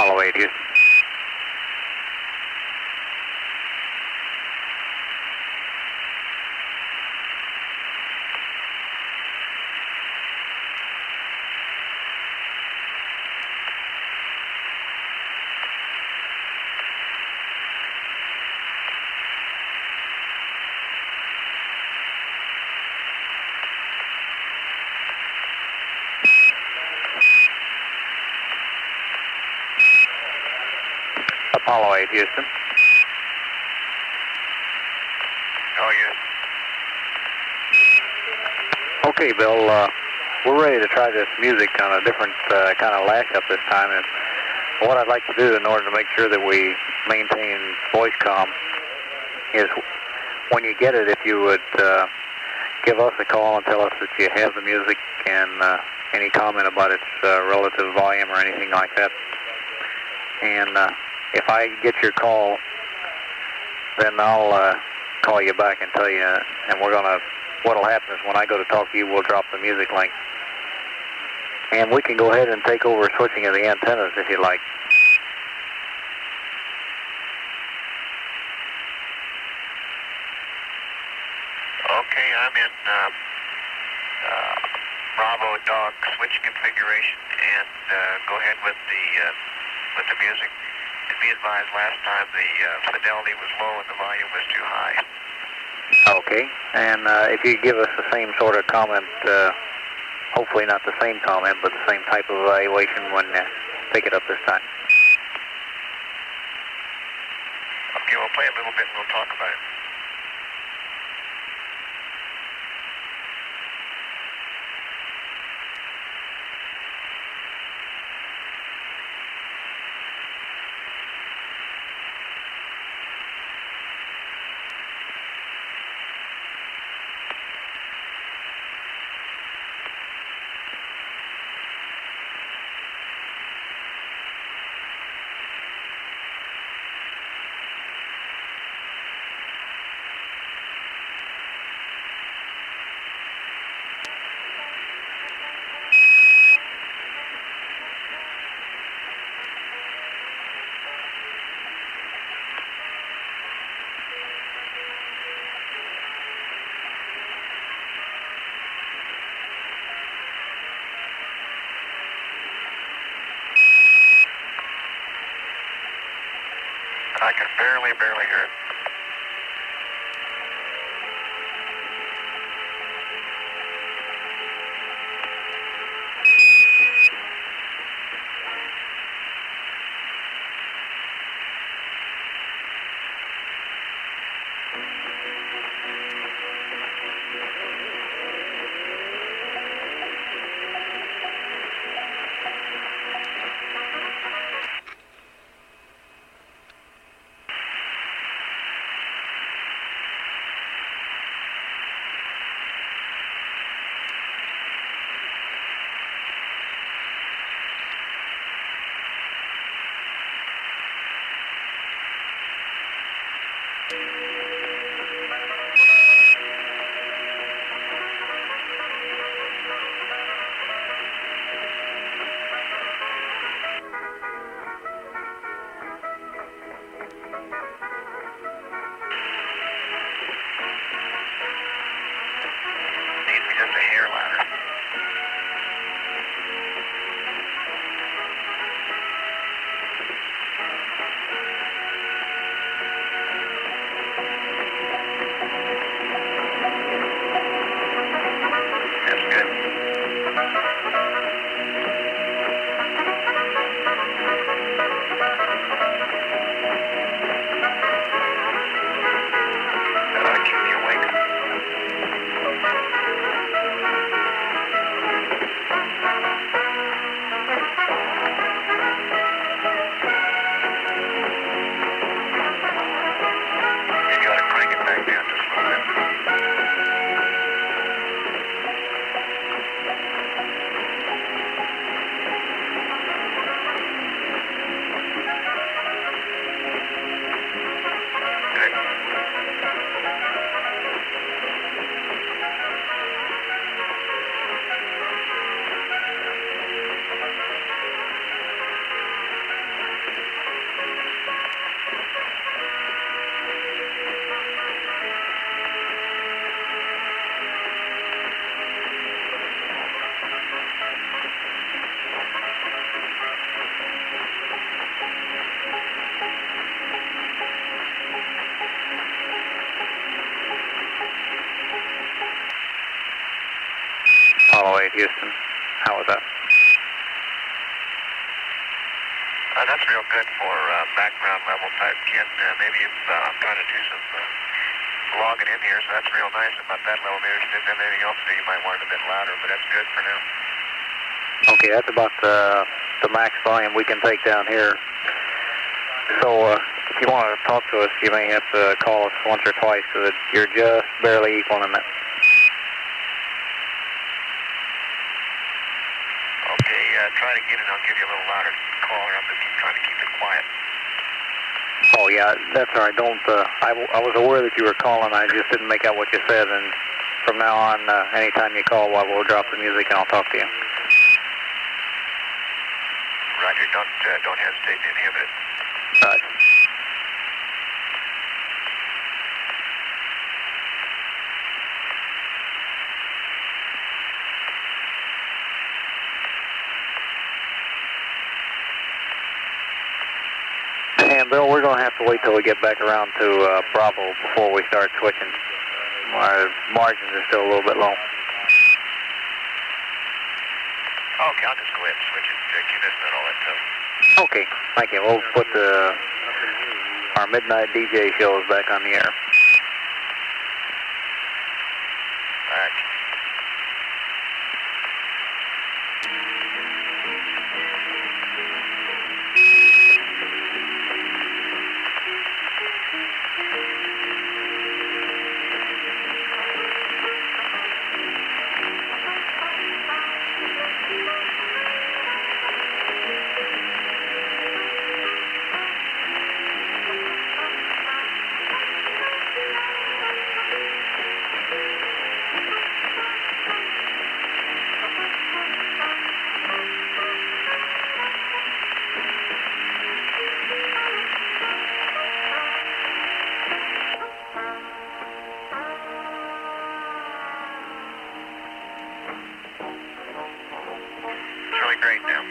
Apollo 8, Houston. Apollo 8, Houston. How are you? Okay, Bill, we're ready to try this music on a different kind of lash up this time. And what I'd like to do in order to make sure that we maintain voice comm is when you get it, if you would give us a call and tell us that you have the music and any comment about its relative volume or anything like that. And if I get your call, then I'll call you back and tell you, and what'll happen is when I go to talk to you, we'll drop the music link. And we can go ahead and take over switching of the antennas if you like. Okay, I'm in Bravo Dog switch configuration, and go ahead with the music. To be advised, last time the fidelity was low and the volume was too high. Okay, and if you give us the same sort of comment, hopefully not the same comment, but the same type of evaluation when pick it up this time. Okay, we'll play a little bit and we'll talk about it. I can barely hear it. Needs me just a hair louder. Houston. How was that? That's real good for background level type kit. Maybe if I'm trying to do some logging in here, so that's real nice about that level. Maybe if there's anything else that you might want it a bit louder, but that's good for now. Okay, that's about the max volume we can take down here. So if you want to talk to us, you may have to call us once or twice so that you're just barely equaling it. Okay, try to get it. I'll give you a little louder call, or I'm just trying to keep it quiet. Oh yeah, that's all right. Don't. I was aware that you were calling. I just didn't make out what you said. And from now on, anytime you call, we'll drop the music and I'll talk to you. Roger. Don't hesitate to inhibit it. Right. And Bill, we're going to have to wait till we get back around to Bravo before we start switching. Our margins are still a little bit low. Okay, I'll just go ahead and switch it. Keep this and all that stuff. Okay, thank you. We'll put our midnight DJ shows back on the air. Back. Great now.